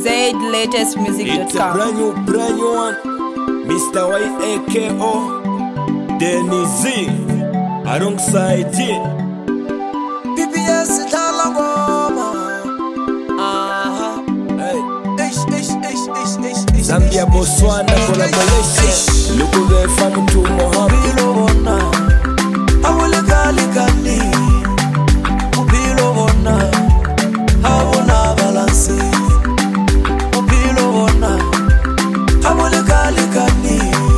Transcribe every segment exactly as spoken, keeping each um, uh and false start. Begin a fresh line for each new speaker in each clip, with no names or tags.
Z latest music dot com.
It's a brand new, brand new one. Mister Y A K O Denny Z alongside G
P P S Talangoma.
uh-huh. Hey.
Ish, ish, ish, ish, ish, ish.
Zambia Botswana collaboration. Look who they from to Mohammed.
Pilona, awole gali gali. Pilona, awona balance. Pilona, awole gali gali.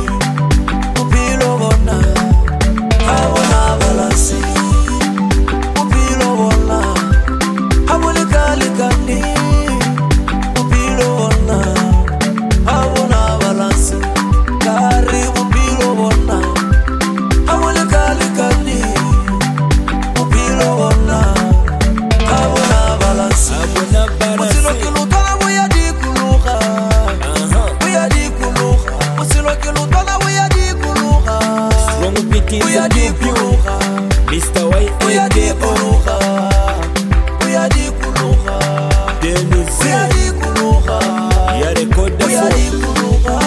Pilona, awona balance. Pilona, awole gali gali. Pilona, awona balance. Karibu pilona, awole gali gali. Pilona, awona balance.
Abona balance.
Usilo kilutana buya di kuluha. Buya di kuluha. Usilo kilutana buya di kuluha.
Strong beat is
Buya
a
di
new
kuluha.
Mister Y
Buya
A
di
K O
kuluha. Buya di kuluha.
Denny Z.
Buya di kuluha.
Ya record the
Buya di
phone.
kuluha.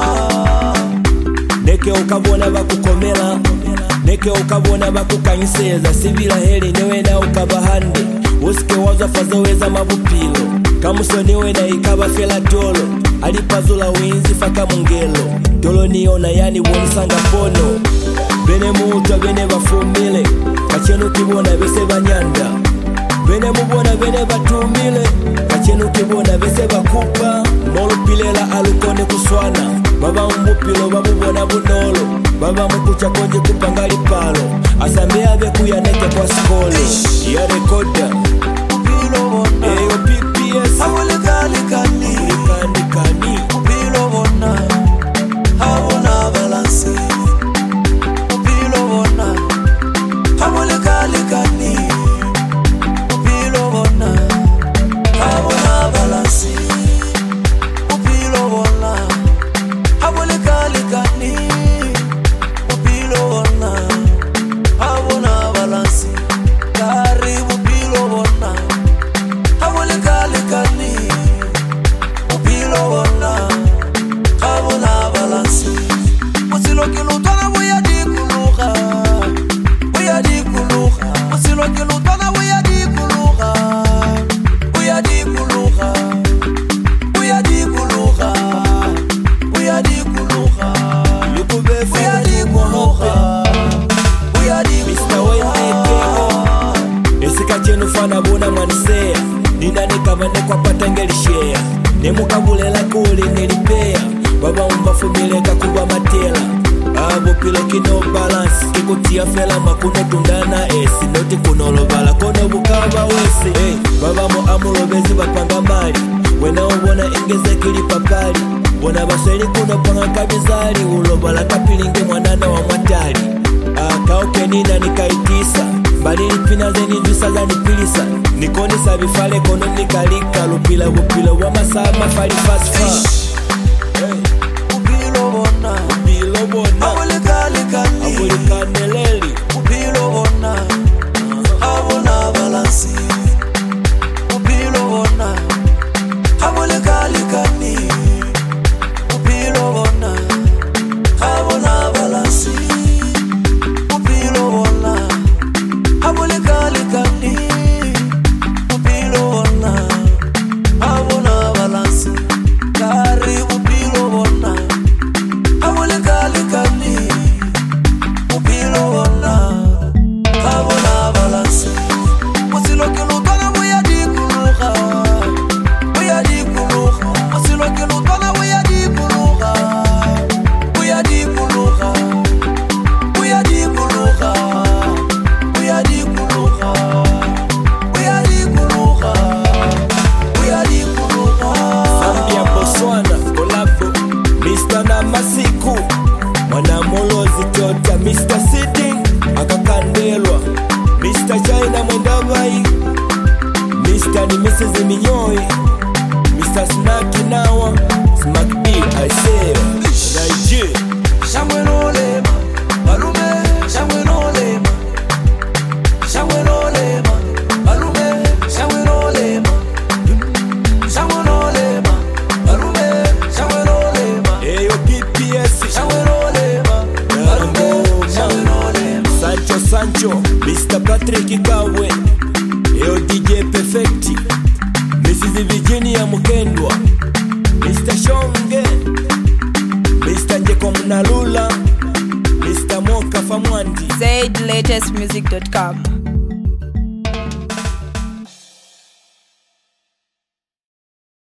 Neke ukabona bakukomela, neke ukabona bakukanyiseza, sibila heli newe na ukabahande, usike waza fazoweza mabupilo, kamusoni wena ikaba fela tolo, alipazula winzi faka mungelo, tolo niona yani wonisanga pono, bene muutwa bene bafumile, kachenu kibona bese banyanda, bene mubona bene batumile, kachenu kibona bese bakupa, molupilela alukone kuswana, baba mupilo babubona bunolo, baba mukucha konje kupangali palo, asambe abe kuyaneke kwa skolo, ya rekoda,
Pilona.
eyo P P S,
Awole gali gali.
kulikandi kani,
Pilona, awona balance. Pilona, awole gali gali. Pilona, awona balance. Pilona, awole gali gali. Pilona, awona balance. Karibu pilona, awole gali gali. Pilona, awona balance. Usilo kilutana buya di kuluha. Buya di kuluha. Usilo kilutana buya di kuluha. Buya di kuluha. Buya di kuluha. Buya di kuluha.
lukube
Buya
fe
di kuluha. Buya di
Mister Y A K O esika chenu fana bona mwanisea, ninane kabane kwa patangeli share, nemukabulela kule nelipea, baba umbafumileka kuba matela, abo pilo kino balance, kikutia fela makuno tundana esi, noti kunolobala kono bukaba wesi, hey, baba mo amulobezi bapanga mali, wena ubona ingeze kili papali, bona basweli kuno panga kabizali, ulobala kapilinge mwanana wa mwatali, akaoke nina nikaitisa, balili pina zeni visa za nipilisa, nikonisa bifale kono nikalika, lupila bupila wa masaa mafali fast fast. Hey,
Pilona,
upilo bona,
awole gali gali.
abulikaneleli,
Pilona, awona balance. Pilona, awole gali gali. Pilona, awona balance. Pilona, awole gali gali. Pilona, awona balance. Karibu pilona, awole gali gali. Pilona, awona balance. Usilo kilutana buya di kuluha. Buya di kuluha. Usilo kilutana buya di kuluha. Buya di kuluha. Buya di kuluha. Buya di kuluha. Buya di kuluha. Buya di kuluha.
Zambia Botswana kolabo, Mister na Masiku, mwana molozi tota, Mister Sitting akakandelwa, Mister China mwendabai, Mister ni Missus Minyoi, Mister Snacky nawa, Smack B I say, Raiji,
Shangwe no lema, balume. Shangwe no lema, shangwe no lema, balume. Shangwe no lema, shangwe no lema.
Sancho, Mister Patrick Kawe, Eo D J Perfecti, Missus Virginia Mukendwa, Mister Shonge, Mister Jeko Mnalula, Mister Moka Famwandi.
Zaid latest music dot com.